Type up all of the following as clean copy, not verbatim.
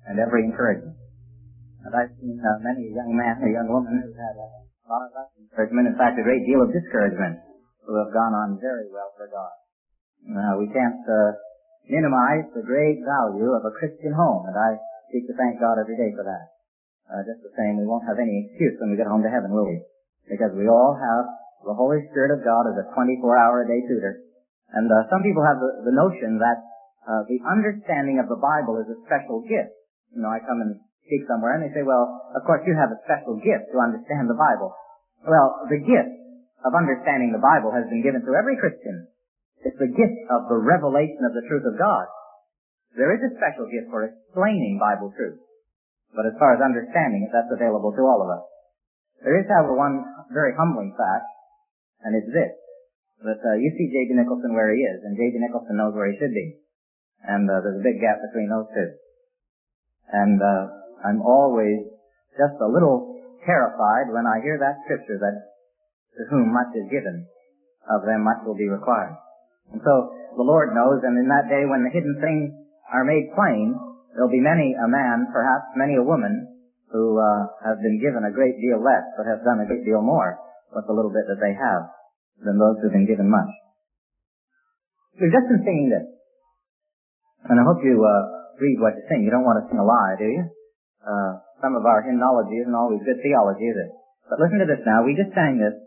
and every encouragement. And I've seen many a young man or young woman who's had a lot of encouragement, in fact, a great deal of discouragement, who have gone on very well for God. We can't minimize the great value of a Christian home, and I seek to thank God every day for that. Just the same, we won't have any excuse when we get home to heaven, will we? Because we all have the Holy Spirit of God as a 24-hour-a-day tutor. And some people have the notion that the understanding of the Bible is a special gift. I come and speak somewhere and they say, well, of course you have a special gift to understand the Bible. Well, the gift of understanding the Bible has been given to every Christian. It's the gift of the revelation of the truth of God. There is a special gift for explaining Bible truth. But as far as understanding it, that's available to all of us. There is, however, one very humbling fact, and it's this, that you see J.D. Nicholson where he is, and J.D. Nicholson knows where he should be. And there's a big gap between those two. And I'm always just a little terrified when I hear that scripture that to whom much is given, of them much will be required. And so the Lord knows, and in that day when the hidden things are made plain, there'll be many a man, perhaps many a woman, who have been given a great deal less, but have done a great deal more with the little bit that they have than those who've been given much. We've just been singing this. And I hope you read what you sing. You don't want to sing a lie, do you? Some of our hymnology isn't always good theology, is it? But listen to this now. We just sang this.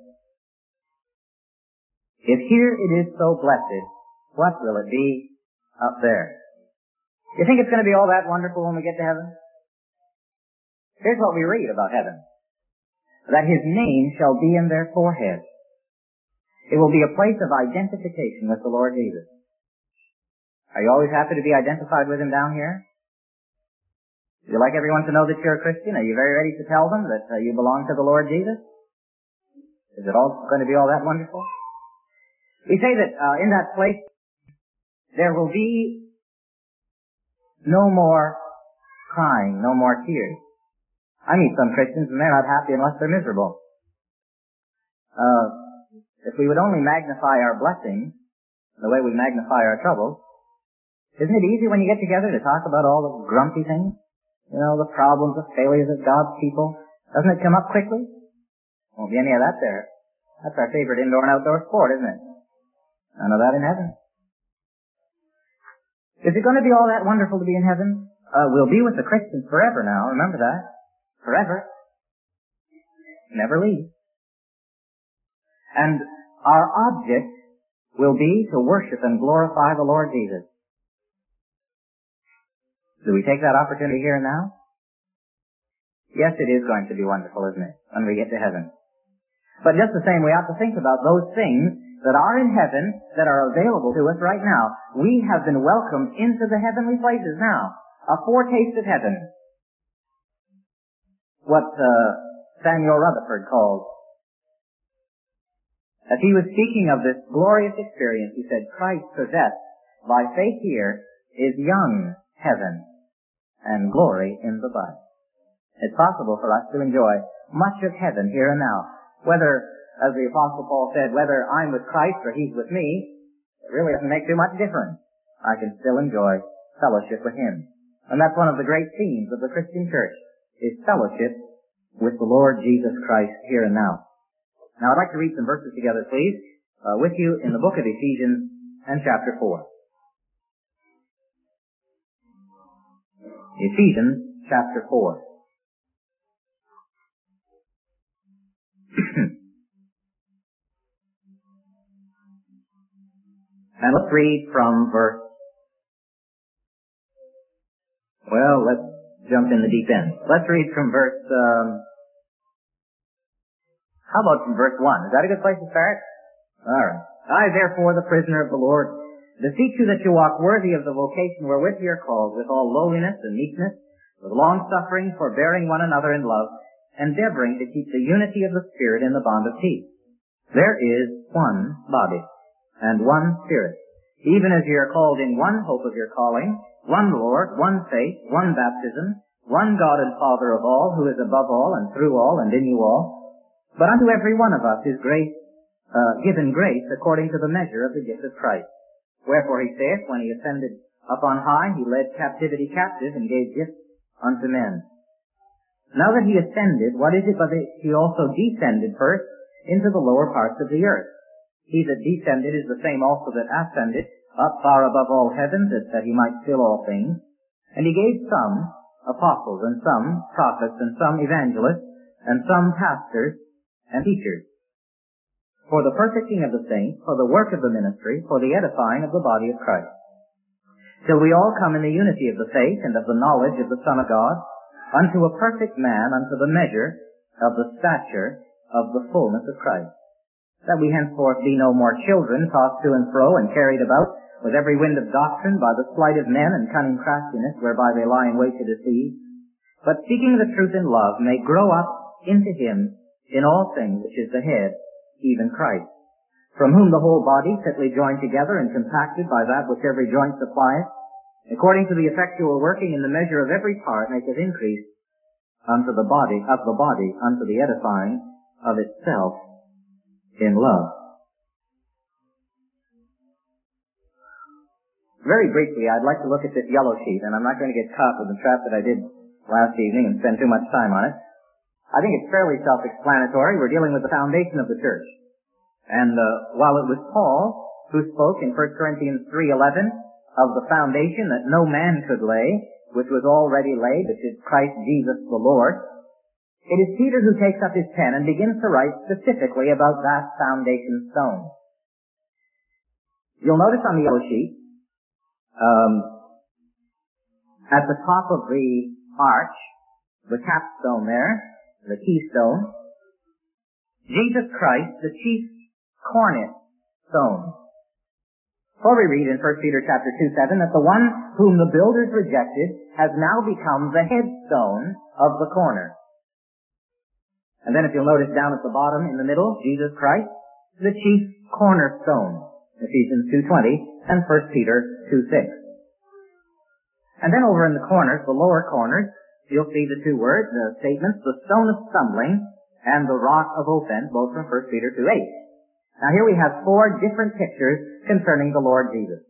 If here it is so blessed, what will it be up there? You think it's going to be all that wonderful when we get to heaven? Here's what we read about heaven. That His name shall be in their foreheads. It will be a place of identification with the Lord Jesus. Are you always happy to be identified with Him down here? Do you like everyone to know that you're a Christian? Are you very ready to tell them that you belong to the Lord Jesus? Is it all going to be all that wonderful? We say that in that place there will be no more crying, no more tears. I meet some Christians and they're not happy unless they're miserable. If we would only magnify our blessings the way we magnify our troubles, isn't it easy when you get together to talk about all the grumpy things? The problems, the failures of God's people. Doesn't it come up quickly? Won't be any of that there. That's our favorite indoor and outdoor sport, isn't it? None of that in heaven. Is it going to be all that wonderful to be in heaven? We'll be with the Christians forever now. Remember that. Forever. Never leave. And our object will be to worship and glorify the Lord Jesus. Do we take that opportunity here and now? Yes, it is going to be wonderful, isn't it, when we get to heaven? But just the same, we ought to think about those things that are in heaven that are available to us right now. We have been welcomed into the heavenly places now. A foretaste of heaven. What Samuel Rutherford called. As he was speaking of this glorious experience, he said, Christ possessed by faith here is young heaven and glory in the bud. It's possible for us to enjoy much of heaven here and now. Whether, as the Apostle Paul said, whether I'm with Christ or He's with me, it really doesn't make too much difference. I can still enjoy fellowship with Him. And that's one of the great themes of the Christian church, is fellowship with the Lord Jesus Christ here and now. Now I'd like to read some verses together, please, with you in the book of Ephesians and chapter 4. Ephesians chapter 4. And let's read from let's jump in the deep end. Let's read from how about from verse 1? Is that a good place to start? Alright. I, therefore, the prisoner of the Lord, beseech you that you walk worthy of the vocation wherewith you are called, with all lowliness and meekness, with long-suffering, forbearing one another in love, endeavoring to keep the unity of the Spirit in the bond of peace. There is one body, and one Spirit, even as ye are called in one hope of your calling, one Lord, one faith, one baptism, one God and Father of all, who is above all, and through all, and in you all. But unto every one of us is given grace according to the measure of the gift of Christ. Wherefore he saith, when he ascended up on high, he led captivity captive, and gave gifts unto men. Now that he ascended, what is it but that he also descended first into the lower parts of the earth? He that descended is the same also that ascended up far above all heavens, that he might fill all things. And he gave some apostles, and some prophets, and some evangelists, and some pastors and teachers, for the perfecting of the saints, for the work of the ministry, for the edifying of the body of Christ, till we all come in the unity of the faith and of the knowledge of the Son of God, unto a perfect man, unto the measure of the stature of the fullness of Christ, that we henceforth be no more children, tossed to and fro and carried about with every wind of doctrine by the sleight of men and cunning craftiness, whereby they lie in wait to deceive, but speaking the truth in love may grow up into him in all things which is the head, even Christ, from whom the whole body, fitly joined together and compacted by that which every joint supplieth, according to the effectual working in the measure of every part, maketh increase unto the body, unto the edifying of itself in love. Very briefly, I'd like to look at this yellow sheet, and I'm not going to get caught with the trap that I did last evening and spend too much time on it. I think it's fairly self-explanatory. We're dealing with the foundation of the church. And while it was Paul who spoke in 1 Corinthians 3:11 of the foundation that no man could lay, which was already laid, which is Christ Jesus the Lord, it is Peter who takes up his pen and begins to write specifically about that foundation stone. You'll notice on the yellow sheet, at the top of the arch, the capstone there, the keystone, Jesus Christ, the chief cornerstone. For we read in 1 Peter chapter 2:7 that the one whom the builders rejected has now become the headstone of the corner. And then if you'll notice down at the bottom in the middle, Jesus Christ, the chief cornerstone, Ephesians 2:20 and 1 Peter 2:6. And then over in the corners, the lower corners, you'll see the two words, the statements, the stone of stumbling and the rock of offense, both from 1 Peter 2:8. Now here we have four different pictures concerning the Lord Jesus.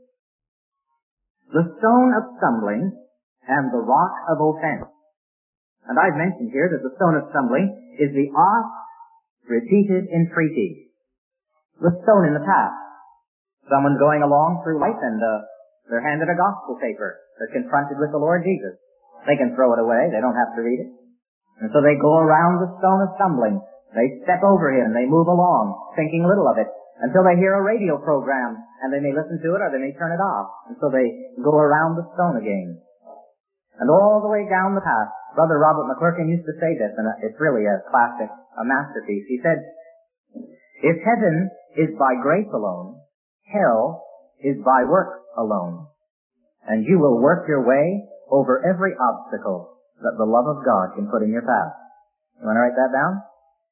The stone of stumbling and the rock of offense. And I've mentioned here that the stone of stumbling is the oft repeated entreaty. The stone in the path. Someone's going along through life and they're handed a gospel paper. They're confronted with the Lord Jesus. They can throw it away. They don't have to read it. And so they go around the stone of stumbling. They step over him. They move along, thinking little of it, until they hear a radio program, and they may listen to it or they may turn it off. And so they go around the stone again. And all the way down the path, Brother Robert McClurkin used to say this, and it's really a classic, a masterpiece. He said, if heaven is by grace alone, hell is by works alone. And you will work your way over every obstacle that the love of God can put in your path. You want to write that down?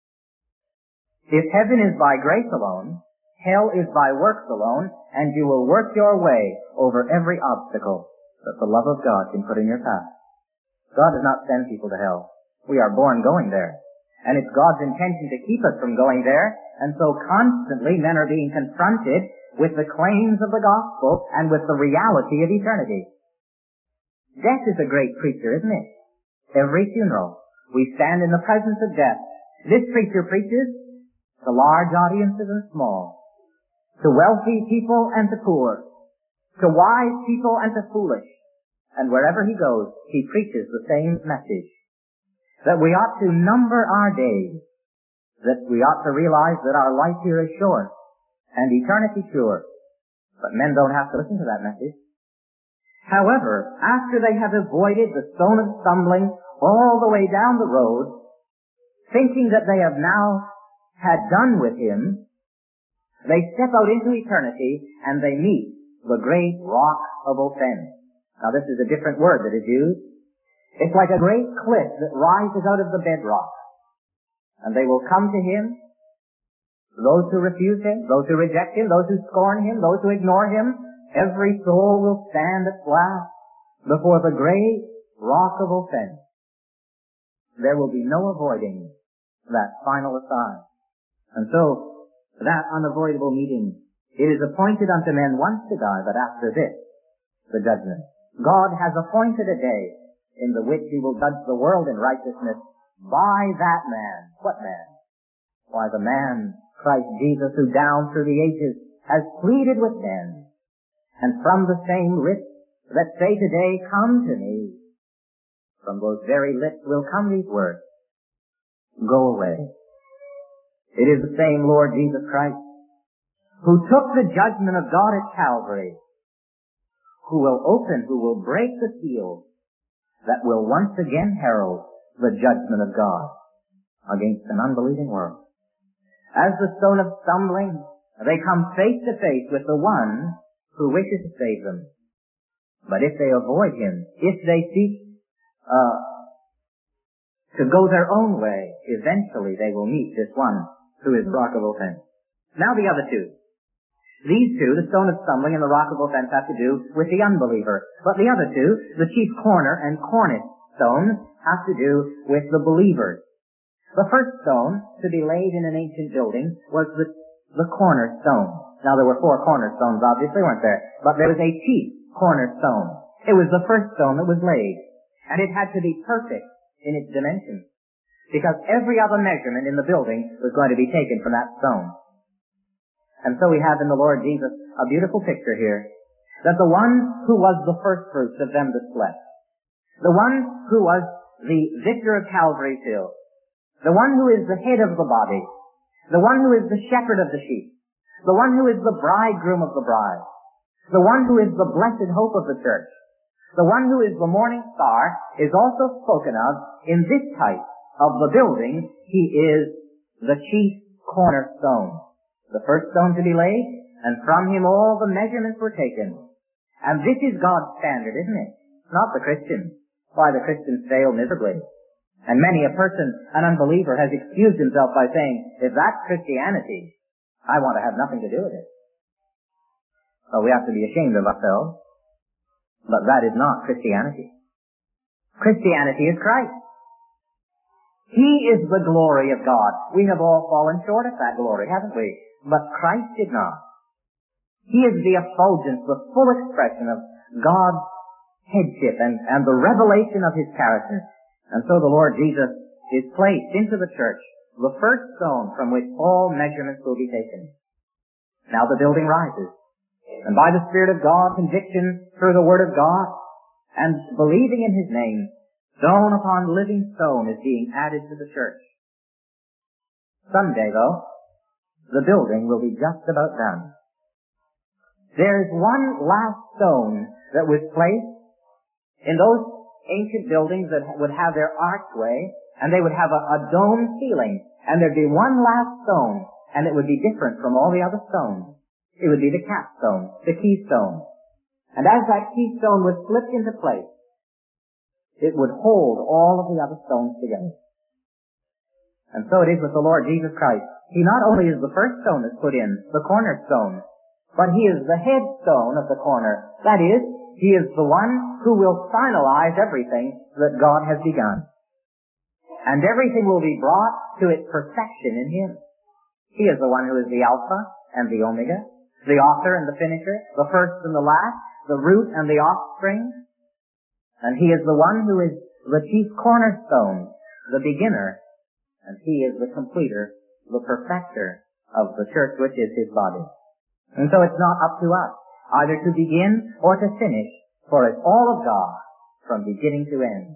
If heaven is by grace alone, hell is by works alone, and you will work your way over every obstacle that the love of God can put in your path. God does not send people to hell. We are born going there. And it's God's intention to keep us from going there, and so constantly men are being confronted with the claims of the gospel and with the reality of eternity. Death is a great preacher, isn't it? Every funeral, we stand in the presence of death. This preacher preaches to large audiences and small, to wealthy people and to poor, to wise people and to foolish. And wherever he goes, he preaches the same message. That we ought to number our days, that we ought to realize that our life here is short and eternity sure. But men don't have to listen to that message. However, after they have avoided the stone of stumbling all the way down the road, thinking that they have now had done with him, they step out into eternity and they meet the great rock of offense. Now this is a different word that is used. It's like a great cliff that rises out of the bedrock. And they will come to him, those who refuse him, those who reject him, those who scorn him, those who ignore him. Every soul will stand at last before the great rock of offense. There will be no avoiding that final aside. And so, that unavoidable meeting, it is appointed unto men once to die, but after this, the judgment. God has appointed a day in the which he will judge the world in righteousness by that man. What man? Why, the man, Christ Jesus, who down through the ages has pleaded with men, and from the same lips that say today, come to me, from those very lips will come these words, go away. It is the same Lord Jesus Christ who took the judgment of God at Calvary, who will break the seal that will once again herald the judgment of God against an unbelieving world. As the stone of stumbling, they come face to face with the one who wishes to save them. But if they avoid him, if they seek to go their own way, eventually they will meet this one who is rock of offense. Now the other two. These two, the stone of stumbling and the rock of offense, have to do with the unbeliever. But the other two, the chief corner and cornice stones, have to do with the believers. The first stone to be laid in an ancient building was the cornerstone. Now there were 4 cornerstones, obviously, weren't there? But there was a chief cornerstone. It was the first stone that was laid. And it had to be perfect in its dimensions, because every other measurement in the building was going to be taken from that stone. And so we have in the Lord Jesus a beautiful picture here, that the one who was the first fruits of them that slept, the one who was the victor of Calvary's Hill, the one who is the head of the body, the one who is the shepherd of the sheep, the one who is the bridegroom of the bride, the one who is the blessed hope of the church, the one who is the morning star, is also spoken of in this type of the building. He is the chief cornerstone, the first stone to be laid, and from him all the measurements were taken. And this is God's standard, isn't it? Not the Christian. Why, the Christians fail miserably. And many a person, an unbeliever, has excused himself by saying, if that's Christianity, I want to have nothing to do with it. So we have to be ashamed of ourselves. But that is not Christianity. Christianity is Christ. He is the glory of God. We have all fallen short of that glory, haven't we? But Christ did not. He is the effulgence, the full expression of God's headship and the revelation of his character. And so the Lord Jesus is placed into the church, the first stone from which all measurements will be taken. Now the building rises. And by the Spirit of God, conviction through the Word of God, and believing in his name, stone upon living stone is being added to the church. Someday, though, the building will be just about done. There is one last stone that was placed in those ancient buildings that would have their archway, and they would have a dome ceiling, and there'd be one last stone, and it would be different from all the other stones. It would be the capstone, the keystone. And as that keystone was slipped into place, it would hold all of the other stones together. And so it is with the Lord Jesus Christ. He not only is the first stone that's put in, the cornerstone, but he is the headstone of the corner. That is, he is the one who will finalize everything that God has begun. And everything will be brought to its perfection in him. He is the one who is the Alpha and the Omega, the author and the finisher, the first and the last, the root and the offspring. And he is the one who is the chief cornerstone, the beginner, and he is the completer, the perfecter of the church, which is his body. And so it's not up to us either to begin or to finish, for it's all of God from beginning to end.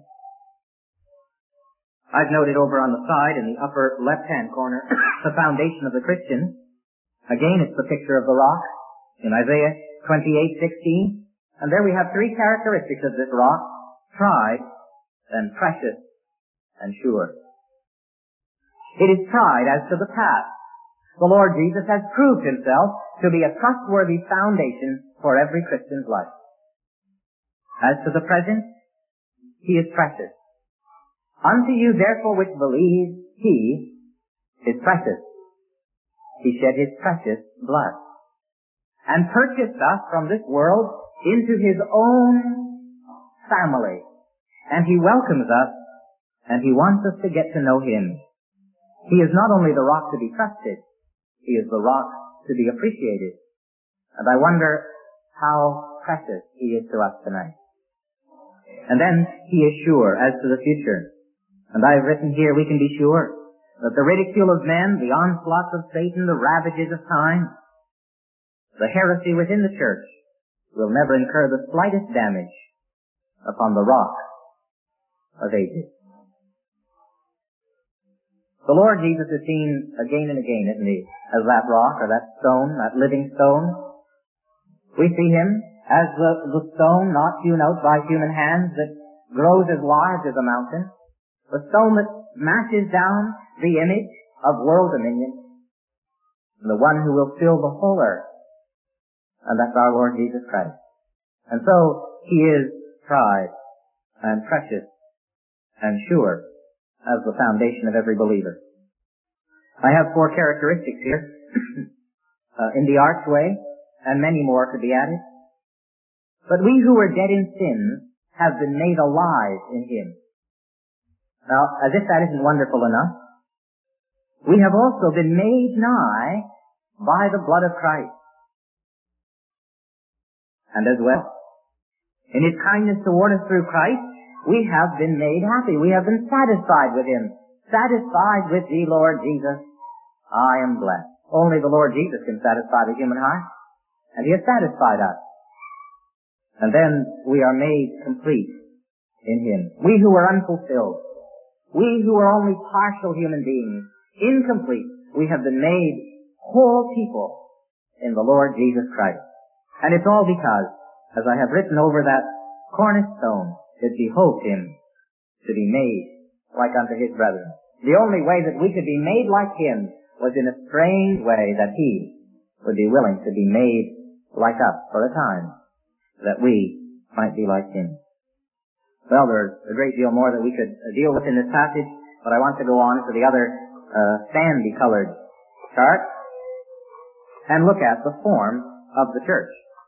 I've noted over on the side in the upper left-hand corner the foundation of the Christian. Again, it's the picture of the rock in Isaiah 28:16. And there we have 3 characteristics of this rock: tried, and precious, and sure. It is tried as to the past. The Lord Jesus has proved himself to be a trustworthy foundation for every Christian's life. As to the present, he is precious. Unto you therefore which believe, he is precious. He shed his precious blood and purchased us from this world into his own family. And he welcomes us, and he wants us to get to know him. He is not only the rock to be trusted, he is the rock to be appreciated. And I wonder how precious he is to us tonight. And then he is sure as to the future. And I have written here, we can be sure that the ridicule of men, the onslaughts of Satan, the ravages of time, the heresy within the church will never incur the slightest damage upon the rock of ages. The Lord Jesus is seen again and again, isn't he, as that rock or that stone, that living stone. We see him as the stone not hewn out by human hands that grows as large as a mountain, the stone that smashes down the image of world dominion, and the one who will fill the whole earth, and that's our Lord Jesus Christ. And so he is tried and precious and sure as the foundation of every believer. I have 4 characteristics here in the archway, and many more could be added. But we who were dead in sin have been made alive in him. Now, as if that isn't wonderful enough, we have also been made nigh by the blood of Christ. And as well, in his kindness toward us through Christ, we have been made happy. We have been satisfied with him. Satisfied with thee, Lord Jesus, I am blessed. Only the Lord Jesus can satisfy the human heart, and he has satisfied us. And then we are made complete in him. We who were unfulfilled, we who were only partial human beings, incomplete, we have been made whole people in the Lord Jesus Christ. And it's all because, as I have written over that cornerstone, that behoved him to be made like unto his brethren. The only way that we could be made like him was in a strange way that he would be willing to be made like us for a time, that we might be like him. Well, there's a great deal more that we could deal with in this passage, but I want to go on to the other sandy-colored chart and look at the form of the church.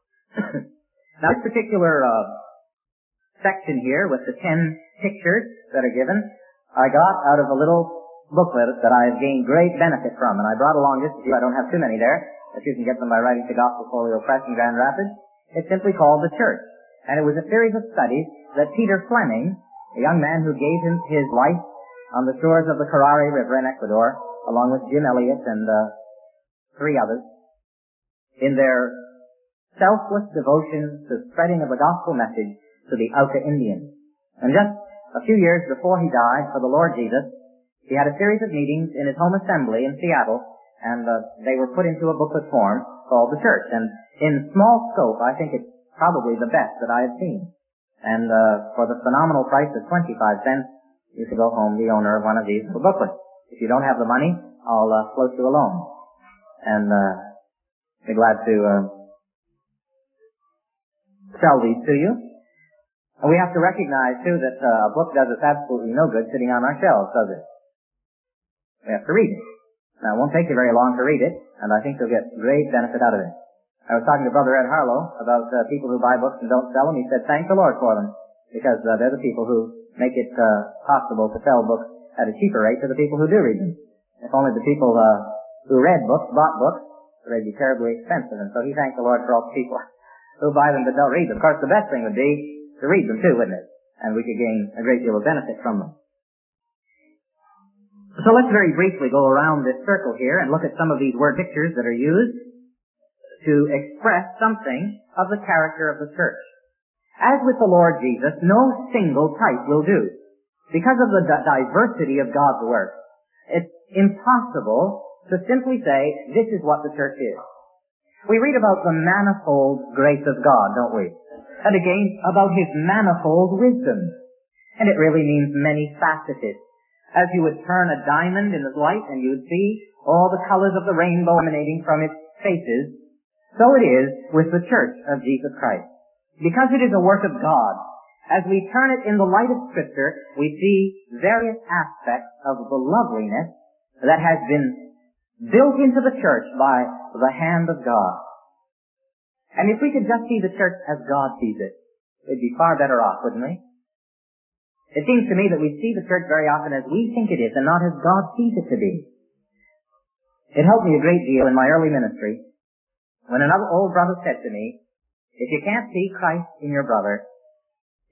Now, this particular section here with the 10 pictures that are given, I got out of a little booklet that I have gained great benefit from, and I brought along this to you. I don't have too many there, but you can get them by writing to Gospel Folio Press in Grand Rapids. It's simply called The Church, and it was a series of studies that Peter Fleming, a young man who gave him his life on the shores of the Carare River in Ecuador, along with Jim Elliot and 3 others, in their selfless devotion to spreading of the gospel message to the Auca Indians. And just a few years before he died for the Lord Jesus, he had a series of meetings in his home assembly in Seattle, and they were put into a booklet form called The Church. And in small scope, I think it's probably the best that I have seen. And for the phenomenal price of 25 cents, you can go home the owner of one of these booklets. If you don't have the money, I'll float you a loan. And be glad to sell these to you. And we have to recognize, too, that a book does us absolutely no good sitting on our shelves, does it? We have to read it. Now, it won't take you very long to read it, and I think you'll get great benefit out of it. I was talking to Brother Ed Harlow about people who buy books and don't sell them. He said, thank the Lord for them, because they're the people who make it possible to sell books at a cheaper rate to the people who do read them. If only the people who read books bought books, they'd be terribly expensive. And so he thanked the Lord for all the people who buy them but don't read them. Of course, the best thing would be to read them too, wouldn't it? And we could gain a great deal of benefit from them. So let's very briefly go around this circle here and look at some of these word pictures that are used to express something of the character of the church. As with the Lord Jesus, no single type will do. Because of the diversity of God's work, it's impossible to simply say, this is what the church is. We read about the manifold grace of God, don't we? And again, about his manifold wisdom. And it really means many faceted. As you would turn a diamond in the light and you would see all the colors of the rainbow emanating from its faces, so it is with the church of Jesus Christ. Because it is a work of God, as we turn it in the light of Scripture, we see various aspects of the loveliness that has been built into the church by the hand of God. And if we could just see the church as God sees it, we'd be far better off, wouldn't we? It seems to me that we see the church very often as we think it is and not as God sees it to be. It helped me a great deal in my early ministry when another old brother said to me, if you can't see Christ in your brother,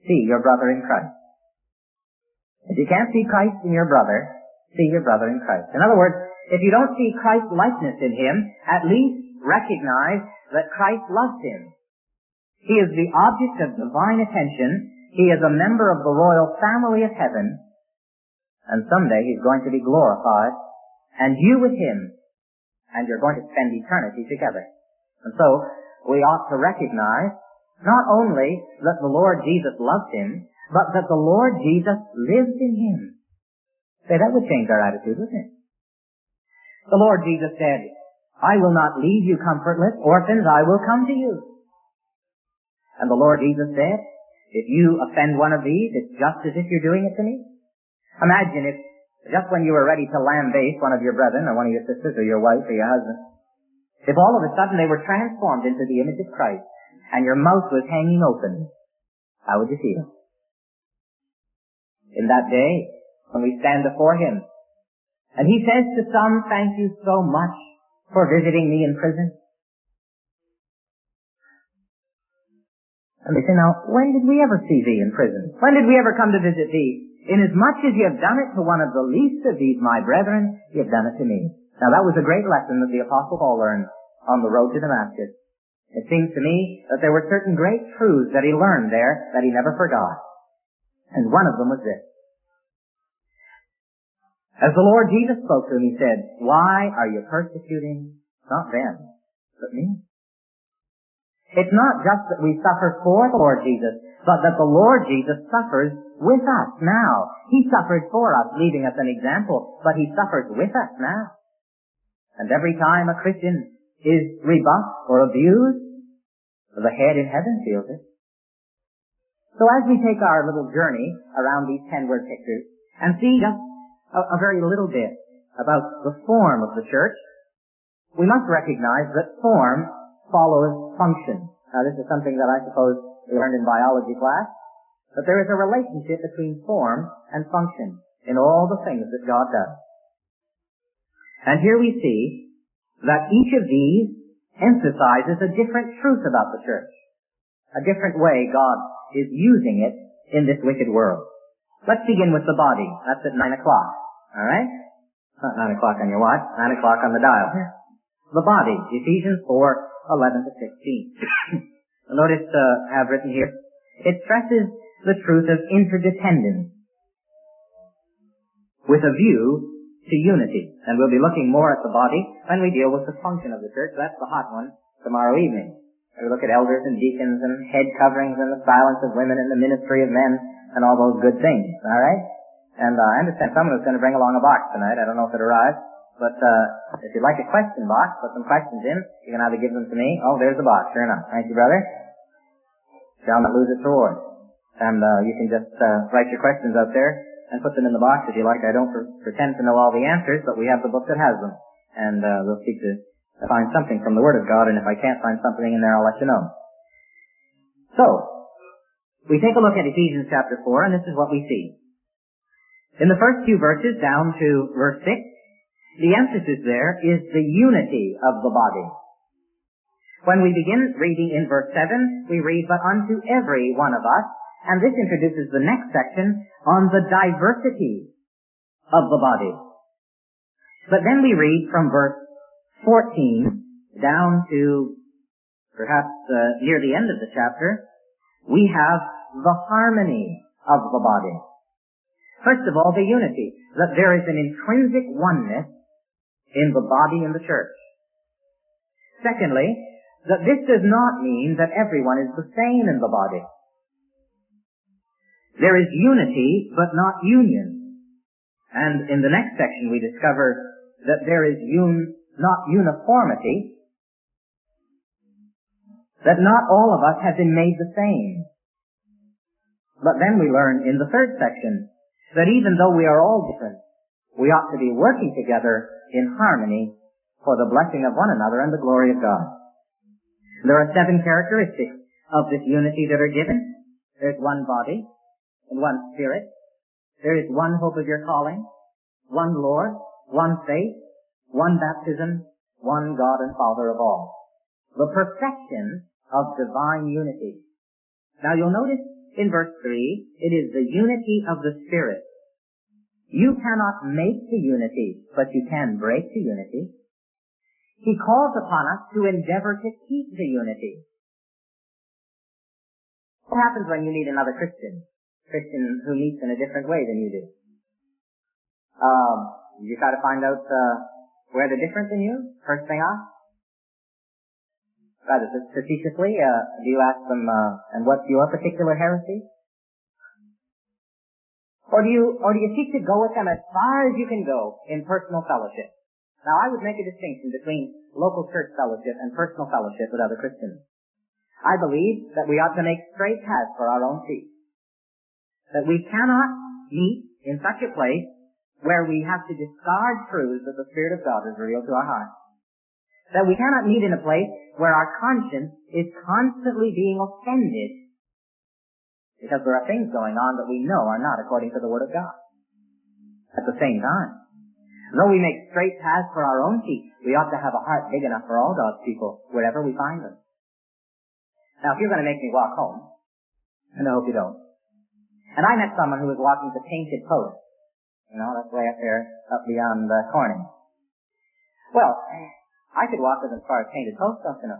see your brother in Christ. If you can't see Christ in your brother, see your brother in Christ. In other words, if you don't see Christ's likeness in him, at least recognize that Christ loves him. He is the object of divine attention. He is a member of the royal family of heaven. And someday he's going to be glorified, and you with him, and you're going to spend eternity together. And so, we ought to recognize not only that the Lord Jesus loves him, but that the Lord Jesus lives in him. Say, that would change our attitude, wouldn't it? The Lord Jesus said, I will not leave you comfortless, orphans, I will come to you. And the Lord Jesus said, if you offend one of these, it's just as if you're doing it to me. Imagine if, just when you were ready to lambaste one of your brethren, or one of your sisters, or your wife, or your husband, if all of a sudden they were transformed into the image of Christ, and your mouth was hanging open, how would you feel? In that day, when we stand before him, and he says to some, thank you so much for visiting me in prison. And they say, now, when did we ever see thee in prison? When did we ever come to visit thee? Inasmuch as you have done it to one of the least of these, my brethren, you have done it to me. Now, that was a great lesson that the Apostle Paul learned on the road to Damascus. It seems to me that there were certain great truths that he learned there that he never forgot. And one of them was this. As the Lord Jesus spoke to him, he said, why are you persecuting not them, but me? It's not just that we suffer for the Lord Jesus, but that the Lord Jesus suffers with us now. He suffered for us, leaving us an example, but he suffers with us now. And every time a Christian is rebuffed or abused, the head in heaven feels it. So as we take our little journey around these 10-word pictures and see just a very little bit about the form of the church, we must recognize that form follows function. Now, this is something that I suppose we learned in biology class, but there is a relationship between form and function in all the things that God does. And here we see that each of these emphasizes a different truth about the church, a different way God is using it in this wicked world. Let's begin with the body. That's at 9 o'clock. All right? It's not 9 o'clock on your watch, 9 o'clock on the dial. The body, Ephesians 4:11 to 16. Notice I have written here, it stresses the truth of interdependence with a view to unity. And we'll be looking more at the body when we deal with the function of the church. That's the hot one tomorrow evening. We look at elders and deacons and head coverings and the silence of women and the ministry of men and all those good things. All right? And I understand someone is going to bring along a box tonight. I don't know if it arrived. But if you'd like a question box, put some questions in. You can either give them to me. Oh, there's the box. Sure enough. Thank you, brother. Shall not lose its reward. And you can just write your questions out there and put them in the box if you like. I don't pretend to know all the answers, but we have the book that has them. And we'll seek to find something from the Word of God, and if I can't find something in there, I'll let you know. So, we take a look at Ephesians chapter 4, and this is what we see. In the first few verses, down to verse 6, the emphasis there is the unity of the body. When we begin reading in verse 7, we read, but unto every one of us, and this introduces the next section on the diversity of the body. But then we read from verse 14 down to perhaps near the end of the chapter, we have the harmony of the body. First of all, the unity, that there is an intrinsic oneness in the body in the church. Secondly, that this does not mean that everyone is the same in the body. There is unity, but not union. And in the next section we discover that there is not uniformity, that not all of us have been made the same. But then we learn in the third section that even though we are all different, we ought to be working together in harmony for the blessing of one another and the glory of God. There are 7 characteristics of this unity that are given. There's one body and one spirit. There is one hope of your calling, one Lord, one faith, one baptism, one God and Father of all. The perfection of divine unity. Now you'll notice in verse 3, it is the unity of the Spirit. You cannot make the unity, but you can break the unity. He calls upon us to endeavor to keep the unity. What happens when you meet another Christian who meets in a different way than you do? You try to find out where they're different than you, first thing off? Rather facetiously, do you ask them, and what's your particular heresy? Or do you seek to go with them as far as you can go in personal fellowship? Now, I would make a distinction between local church fellowship and personal fellowship with other Christians. I believe that we ought to make straight paths for our own feet. That we cannot meet in such a place where we have to discard truths that the Spirit of God has revealed to our hearts. That we cannot meet in a place where our conscience is constantly being offended because there are things going on that we know are not according to the Word of God. At the same time, though we make straight paths for our own feet, we ought to have a heart big enough for all God's people, wherever we find them. Now, if you're going to make me walk home, and I hope you don't, and I met someone who was walking the Painted Post, that's way up there, up beyond Corning. Well, I could walk with as far as Painted Post, don't you know?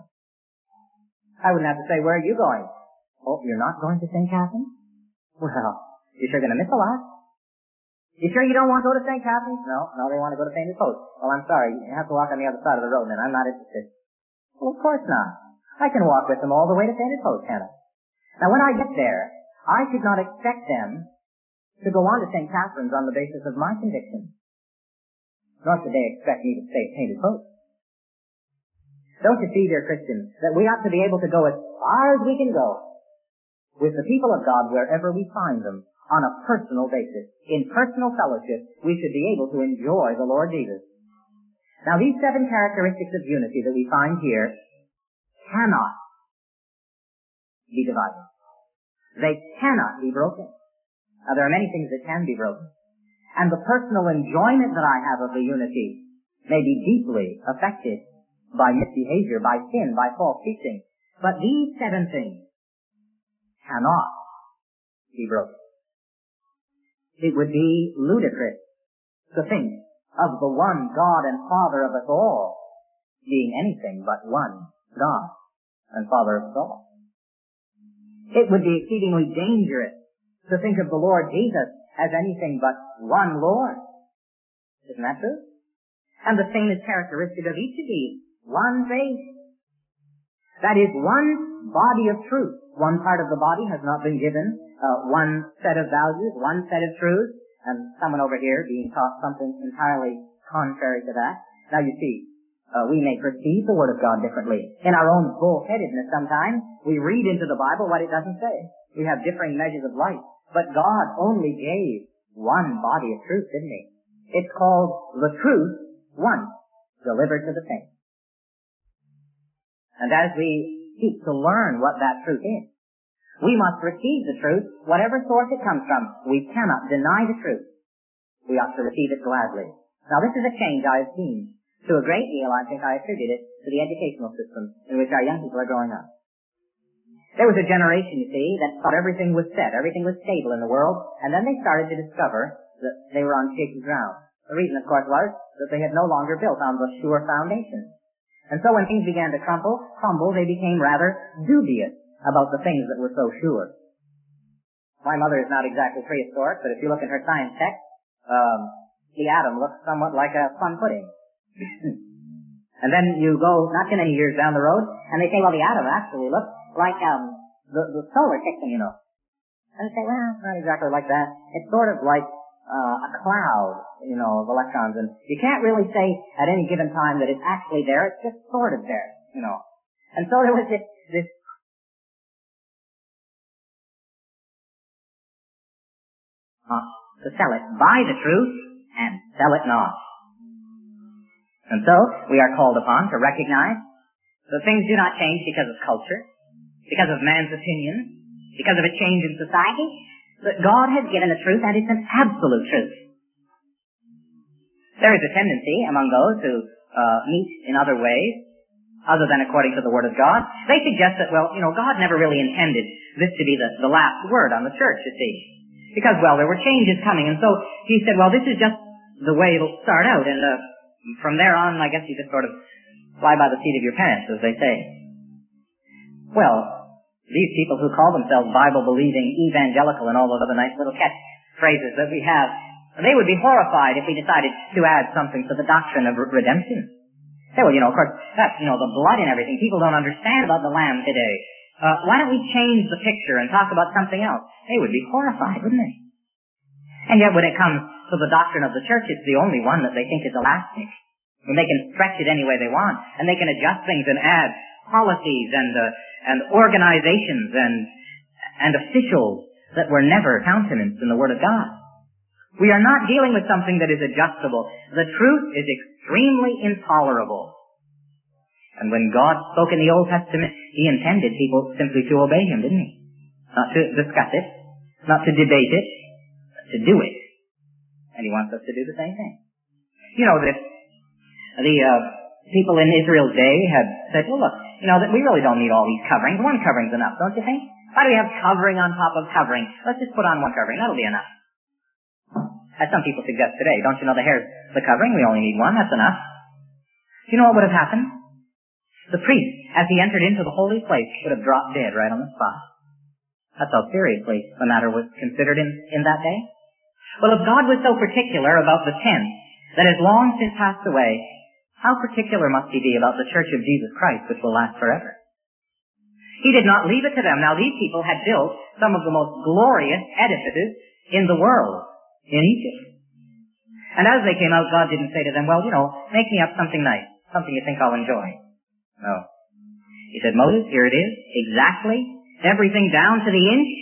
I wouldn't have to say, where are you going? Oh, you're not going to St. Catharines? Well, you're sure going to miss a lot. You sure you don't want to go to St. Catharines? No, they want to go to Painted Post. Well, I'm sorry, you have to walk on the other side of the road, and I'm not interested. Well, of course not. I can walk with them all the way to Painted Post, can't I? Now, when I get there, I should not expect them to go on to St. Catharines on the basis of my conviction. Nor should they expect me to stay at Painted Post. Don't you see, dear Christians, that we ought to be able to go as far as we can go with the people of God wherever we find them on a personal basis. In personal fellowship, we should be able to enjoy the Lord Jesus. Now, these 7 characteristics of unity that we find here cannot be divided. They cannot be broken. Now, there are many things that can be broken. And the personal enjoyment that I have of the unity may be deeply affected by misbehavior, by sin, by false teaching. But these 7 things cannot be broken. It would be ludicrous to think of the one God and Father of us all being anything but one God and Father of us all. It would be exceedingly dangerous to think of the Lord Jesus as anything but one Lord. Isn't that true? And the same is characteristic of each of these. One faith. That is one body of truth. One part of the body has not been given one set of values, one set of truths, and someone over here being taught something entirely contrary to that. Now you see, we may perceive the Word of God differently. In our own bullheadedness sometimes, we read into the Bible what it doesn't say. We have differing measures of light. But God only gave one body of truth, didn't He? It's called the truth once delivered to the saints. And as we seek to learn what that truth is, we must receive the truth, whatever source it comes from. We cannot deny the truth. We ought to receive it gladly. Now, this is a change I have seen. To a great deal, I think I attribute it to the educational system in which our young people are growing up. There was a generation, you see, that thought everything was set, everything was stable in the world, and then they started to discover that they were on shaky ground. The reason, of course, was that they had no longer built on the sure foundation. And so when things began to crumble, they became rather dubious about the things that were so sure. My mother is not exactly prehistoric, but if you look at her science text, the atom looks somewhat like a plum pudding. And then you go not too many years down the road, and they say, well, the atom actually looks like the solar system, you know. And you say, well, it's not exactly like that. It's sort of like a cloud, you know, of electrons. And you can't really say at any given time that it's actually there. It's just sort of there, you know. And so there was this to sell it. Buy the truth and sell it not. And so we are called upon to recognize that things do not change because of culture, because of man's opinion, because of a change in society, that God has given a truth and it's an absolute truth. There is a tendency among those who meet in other ways other than according to the Word of God. They suggest that, well, God never really intended this to be the last word on the church, you see. Because, well, there were changes coming, and so he said, well, this is just the way it'll start out, and from there on, I guess you just sort of fly by the seat of your pants, as they say. Well, these people who call themselves Bible-believing, evangelical, and all those other nice little catchphrases that we have, they would be horrified if we decided to add something to the doctrine of redemption. Say, well, of course, that's, the blood and everything. People don't understand about the Lamb today. Why don't we change the picture and talk about something else? They would be horrified, wouldn't they? And yet when it comes to the doctrine of the church, it's the only one that they think is elastic. And they can stretch it any way they want, and they can adjust things and add policies and organizations and officials that were never countenanced in the Word of God. We are not dealing with something that is adjustable. The truth is extremely intolerable. And when God spoke in the Old Testament, He intended people simply to obey Him, didn't He? Not to discuss it, not to debate it, but to do it. And He wants us to do the same thing. The people in Israel's day had said, well, look, that we really don't need all these coverings. One covering's enough, don't you think? Why do we have covering on top of covering? Let's just put on one covering. That'll be enough. As some people suggest today, don't you know the hair's the covering? We only need one. That's enough. Do you know what would have happened? The priest, as he entered into the holy place, would have dropped dead right on the spot. That's how seriously the matter was considered in that day. Well, if God was so particular about the tent that has long since passed away, how particular must He be about the church of Jesus Christ, which will last forever? He did not leave it to them. Now, these people had built some of the most glorious edifices in the world, in Egypt. And as they came out, God didn't say to them, well, make me up something nice, something you think I'll enjoy. No. He said, Moses, here it is, exactly, everything down to the inch.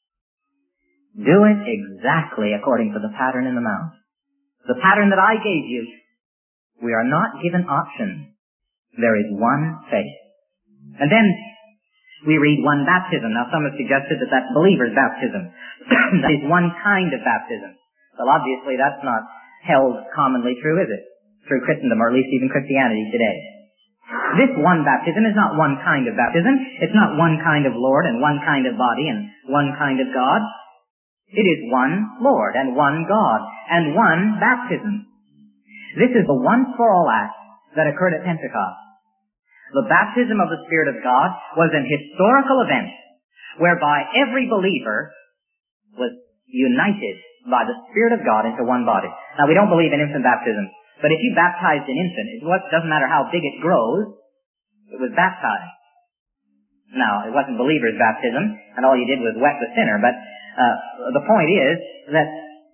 Do it exactly according to the pattern in the mount. The pattern that I gave you. We are not given options. There is one faith. And then we read one baptism. Now some have suggested that that's believer's baptism. That is one kind of baptism. Well, obviously that's not held commonly true, is it? Through Christendom, or at least even Christianity today. This one baptism is not one kind of baptism. It's not one kind of Lord and one kind of body and one kind of God. It is one Lord and one God and one baptism. This is the once-for-all act that occurred at Pentecost. The baptism of the Spirit of God was an historical event whereby every believer was united by the Spirit of God into one body. Now, we don't believe in infant baptism, but if you baptized an infant, it doesn't matter how big it grows, it was baptized. Now, it wasn't believer's baptism, and all you did was wet the sinner, but the point is that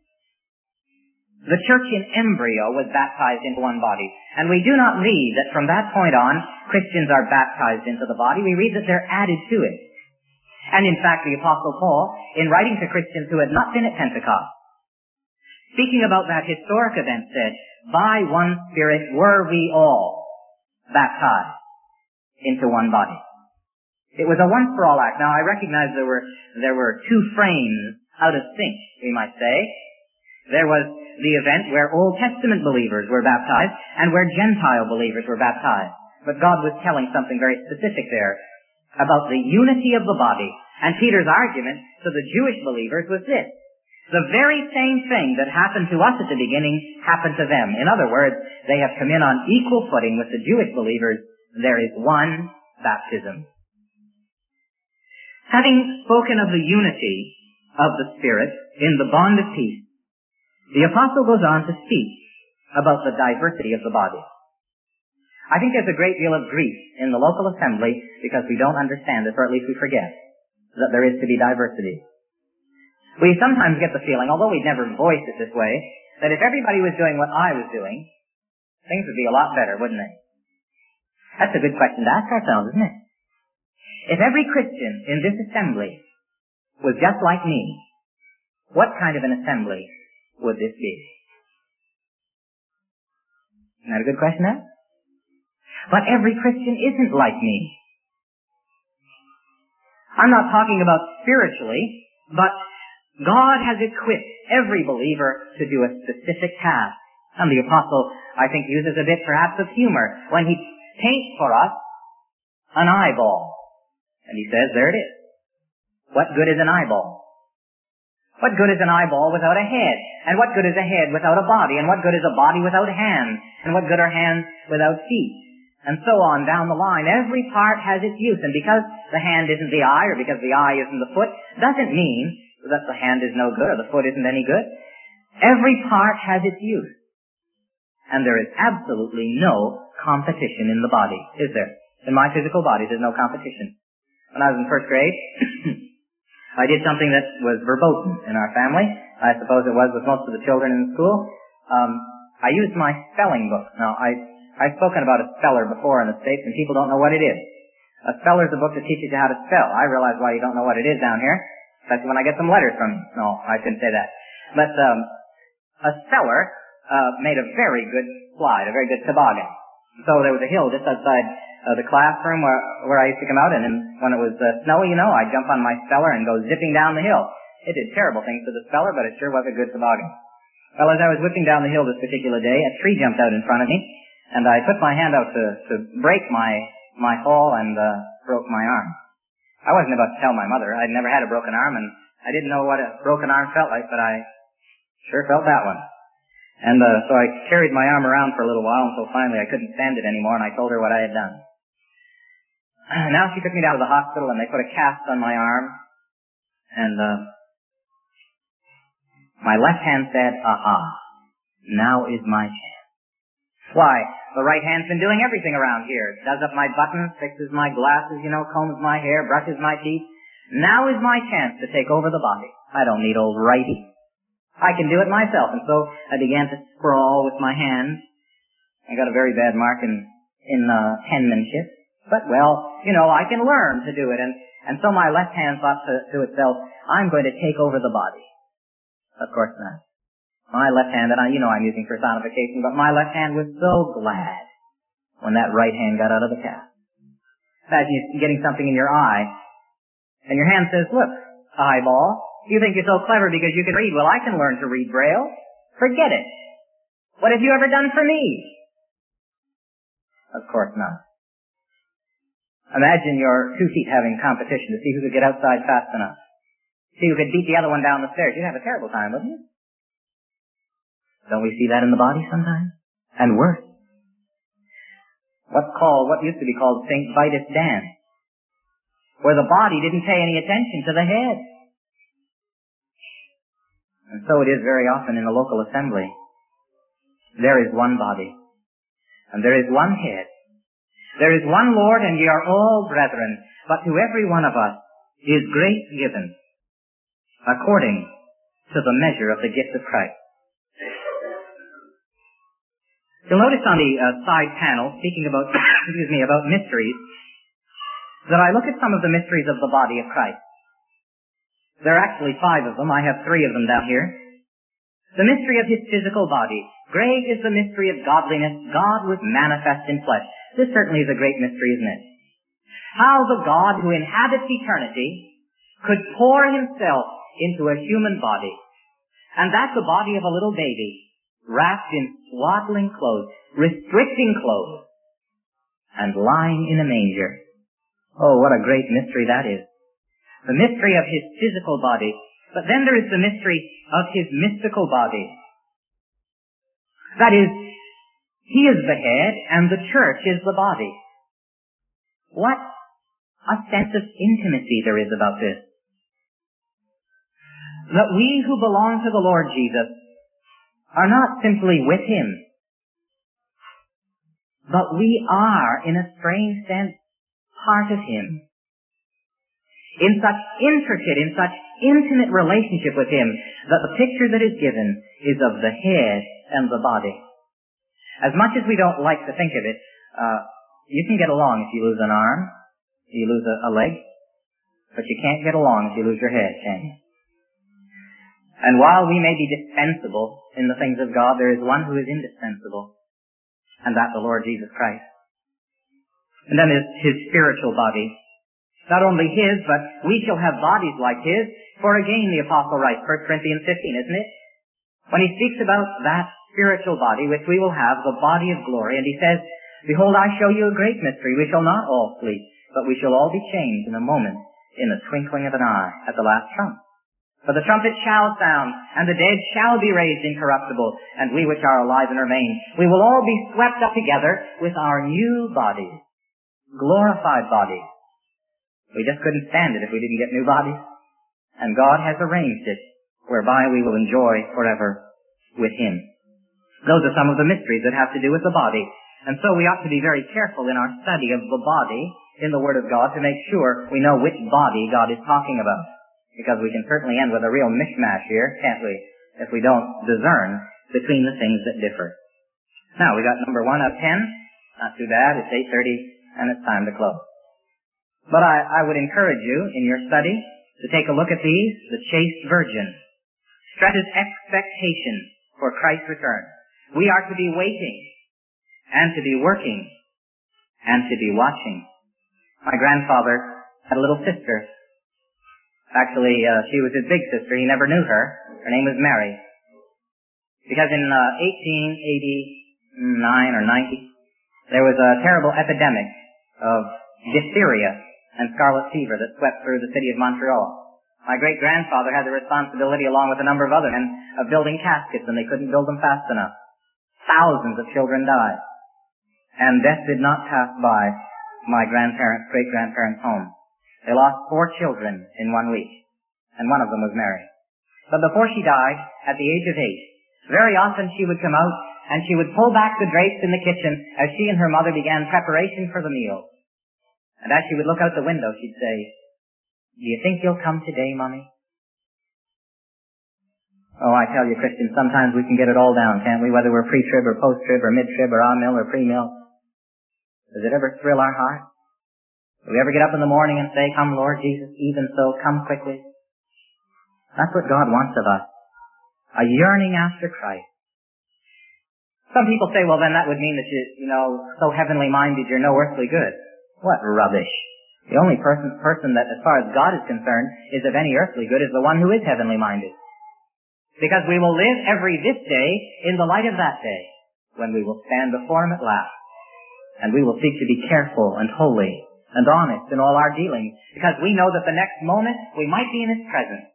the church in embryo was baptized into one body. And we do not read that from that point on, Christians are baptized into the body. We read that they're added to it. And in fact, the Apostle Paul, in writing to Christians who had not been at Pentecost, speaking about that historic event, said, by one Spirit were we all baptized into one body. It was a once-for-all act. Now, I recognize there were two frames out of sync, we might say. There was the event where Old Testament believers were baptized and where Gentile believers were baptized. But God was telling something very specific there about the unity of the body. And Peter's argument to the Jewish believers was this: the very same thing that happened to us at the beginning happened to them. In other words, they have come in on equal footing with the Jewish believers. There is one baptism. Having spoken of the unity of the Spirit in the bond of peace, the Apostle goes on to speak about the diversity of the body. I think there's a great deal of grief in the local assembly because we don't understand this, or at least we forget that there is to be diversity. We sometimes get the feeling, although we'd never voice it this way, that if everybody was doing what I was doing, things would be a lot better, wouldn't they? That's a good question to ask ourselves, isn't it? If every Christian in this assembly was just like me, what kind of an assembly would this be? Isn't that a good question to ask? But every Christian isn't like me. I'm not talking about spiritually, but God has equipped every believer to do a specific task. And the Apostle, I think, uses a bit perhaps of humor when he paints for us an eyeball. And he says, there it is. What good is an eyeball? What good is an eyeball without a head? And what good is a head without a body? And what good is a body without hands? And what good are hands without feet? And so on down the line. Every part has its use. And because the hand isn't the eye, or because the eye isn't the foot, doesn't mean that the hand is no good or the foot isn't any good. Every part has its use. And there is absolutely no competition in the body, is there? In my physical body, there's no competition. When I was in first grade, I did something that was verboten in our family. I suppose it was with most of the children in the school. I used my spelling book. Now, I've spoken about a speller before in the States, and people don't know what it is. A speller is a book that teaches you how to spell. I realize why you don't know what it is down here, especially when I get some letters from you. No, I shouldn't say that. But a speller made a very good slide, a very good toboggan. So there was a hill just outside the classroom where I used to come out, and then when it was snowy, I'd jump on my speller and go zipping down the hill. It did terrible things to the speller, but it sure was a good toboggan. Well, as I was whipping down the hill this particular day, a tree jumped out in front of me, and I put my hand out to break my fall and broke my arm. I wasn't about to tell my mother. I'd never had a broken arm, and I didn't know what a broken arm felt like, but I sure felt that one. And so I carried my arm around for a little while until finally I couldn't stand it anymore, and I told her what I had done. Now she took me down to the hospital, and they put a cast on my arm, and my left hand said, aha, now is my chance. Why, the right hand's been doing everything around here. Does up my buttons, fixes my glasses, combs my hair, brushes my teeth. Now is my chance to take over the body. I don't need old righty. I can do it myself. And so I began to scrawl with my hands. I got a very bad mark in penmanship. But, I can learn to do it. And so my left hand thought to itself, I'm going to take over the body. Of course not. My left hand, and I'm using personification, but my left hand was so glad when that right hand got out of the cast. Imagine you're getting something in your eye, and your hand says, look, eyeball, you think you're so clever because you can read. Well, I can learn to read Braille. Forget it. What have you ever done for me? Of course not. Imagine your 2 feet having competition to see who could get outside fast enough. See who could beat the other one down the stairs. You'd have a terrible time, wouldn't you? Don't we see that in the body sometimes? And worse. What used to be called St. Vitus dance, where the body didn't pay any attention to the head. And so it is very often in a local assembly. There is one body, and there is one head. There is one Lord, and ye are all brethren, but to every one of us is grace given, according to the measure of the gift of Christ. You'll notice on the side panel, speaking about, about mysteries, that I look at some of the mysteries of the body of Christ. There are actually 5 of them. I have 3 of them down here. The mystery of His physical body. Great is the mystery of godliness. God was manifest in flesh. This certainly is a great mystery, isn't it? How the God who inhabits eternity could pour Himself into a human body, and that's the body of a little baby, wrapped in swaddling clothes, restricting clothes, and lying in a manger. Oh, what a great mystery that is. The mystery of His physical body. But then there is the mystery of His mystical body. That is, He is the head and the church is the body. What a sense of intimacy there is about this. That we who belong to the Lord Jesus are not simply with Him, but we are, in a strange sense, part of Him. In such intricate, in such intimate relationship with Him, that the picture that is given is of the head and the body. As much as we don't like to think of it, you can get along if you lose an arm, if you lose a leg, but you can't get along if you lose your head, can you? And while we may be dispensable in the things of God, there is one who is indispensable, and that's the Lord Jesus Christ. And then there's His spiritual body. Not only His, but we shall have bodies like His, for again the Apostle writes, 1 Corinthians 15, isn't it? When he speaks about that spiritual body, which we will have, the body of glory, and he says, behold, I show you a great mystery. We shall not all sleep, but we shall all be changed in a moment, in the twinkling of an eye, at the last trump. For the trumpet shall sound, and the dead shall be raised incorruptible, and we which are alive and remain, we will all be swept up together with our new bodies, glorified bodies. We just couldn't stand it if we didn't get new bodies. And God has arranged it, whereby we will enjoy forever with Him. Those are some of the mysteries that have to do with the body. And so we ought to be very careful in our study of the body in the Word of God to make sure we know which body God is talking about. Because we can certainly end with a real mishmash here, can't we, if we don't discern between the things that differ. Now, we got number 1 of 10. Not too bad. It's 8:30, and it's time to close. But I would encourage you, in your study, to take a look at these. The chaste virgin stresses expectation for Christ's return. We are to be waiting, and to be working, and to be watching. My grandfather had a little sister. Actually, she was his big sister. He never knew her. Her name was Mary. Because in 1889 or 90, there was a terrible epidemic of diphtheria and scarlet fever that swept through the city of Montreal. My great-grandfather had the responsibility, along with a number of other men, of building caskets, and they couldn't build them fast enough. Thousands of children died. And death did not pass by my great-grandparents' home. They lost 4 children in 1 week, and one of them was Mary. But before she died, at the age of 8, very often she would come out and she would pull back the drapes in the kitchen as she and her mother began preparation for the meal. And as she would look out the window, she'd say, "Do you think you'll come today, Mommy?" Oh, I tell you, Christians, sometimes we can get it all down, can't we? Whether we're pre-trib or post-trib or mid-trib or on-mill or pre-mill. Does it ever thrill our heart? Do we ever get up in the morning and say, "Come, Lord Jesus, even so, come quickly"? That's what God wants of us. A yearning after Christ. Some people say, well, then that would mean that you're, so heavenly minded, you're no earthly good. What rubbish. The only person that, as far as God is concerned, is of any earthly good is the one who is heavenly minded. Because we will live this day in the light of that day, when we will stand before Him at last. And we will seek to be careful and holy and honest in all our dealings, because we know that the next moment we might be in His presence.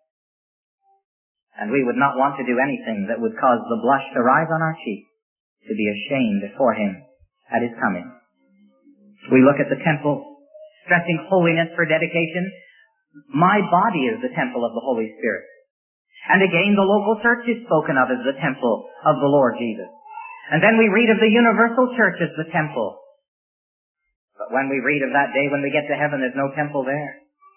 And we would not want to do anything that would cause the blush to rise on our cheek, to be ashamed before Him at His coming. We look at the temple, stressing holiness for dedication. My body is the temple of the Holy Spirit. And again, the local church is spoken of as the temple of the Lord Jesus. And then we read of the universal church as the temple. But when we read of that day when we get to heaven, there's no temple there.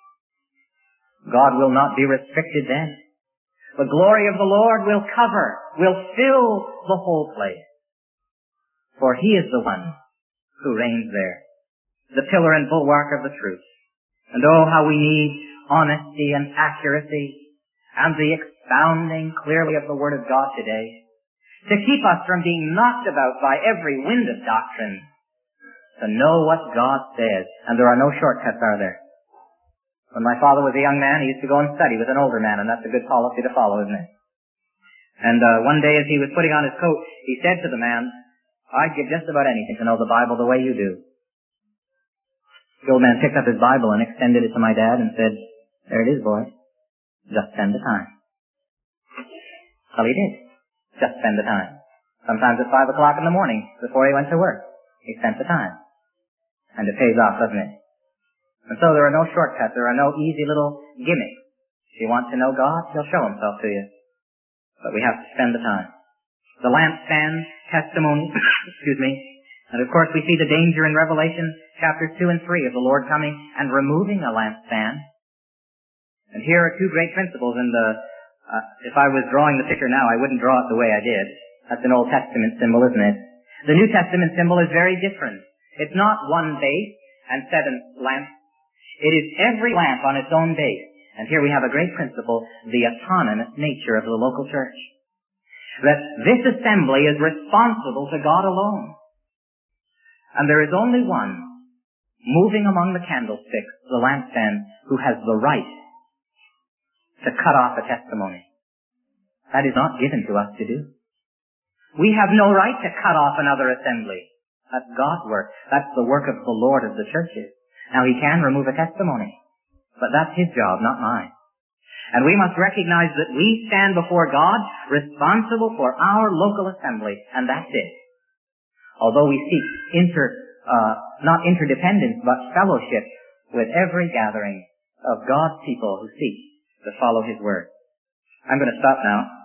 God will not be restricted then. The glory of the Lord will fill the whole place. For He is the one who reigns there, the pillar and bulwark of the truth. And oh, how we need honesty and accuracy and the expounding clearly of the Word of God today to keep us from being knocked about by every wind of doctrine, to know what God says. And there are no shortcuts, are there? When my father was a young man, he used to go and study with an older man, and that's a good policy to follow, isn't it? And one day as he was putting on his coat, he said to the man, "I'd give just about anything to know the Bible the way you do." The old man picked up his Bible and extended it to my dad and said, "There it is, boy. Just spend the time." Well, he did. Just spend the time. Sometimes at 5 o'clock in the morning, before he went to work, he spent the time. And it pays off, doesn't it? And so there are no shortcuts. There are no easy little gimmicks. If you want to know God, He'll show Himself to you. But we have to spend the time. The lampstand, testimony, and of course we see the danger in Revelation chapters 2 and 3 of the Lord coming and removing a lampstand. And here are 2 great principles in if I was drawing the picture now, I wouldn't draw it the way I did. That's an Old Testament symbol, isn't it? The New Testament symbol is very different. It's not one base and 7 lamps. It is every lamp on its own base. And here we have a great principle, the autonomous nature of the local church. That this assembly is responsible to God alone. And there is only one moving among the candlesticks, the lampstand, who has the right to cut off a testimony. That is not given to us to do. We have no right to cut off another assembly. That's God's work. That's the work of the Lord of the churches. Now, he can remove a testimony, but that's his job, not mine. And we must recognize that we stand before God responsible for our local assembly, and that's it. Although we seek not interdependence, but fellowship with every gathering of God's people who seek to follow his word. I'm going to stop now.